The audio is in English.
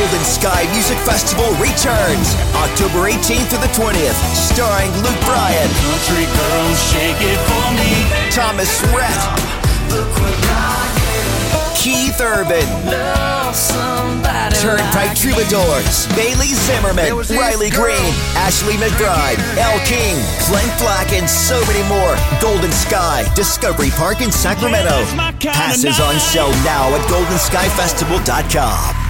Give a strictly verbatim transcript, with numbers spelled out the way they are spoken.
Golden Sky Music Festival returns October eighteenth to the twentieth, starring Luke Bryan, Country girls, shake it for me. Thomas Rhett, Keith Urban, Turnpike Troubadours, Bailey Zimmerman, Riley Green, Ashley McBride, Elle King, Clint Black, and so many more. Golden Sky, Discovery Park in Sacramento. Passes on sale now at golden sky festival dot com.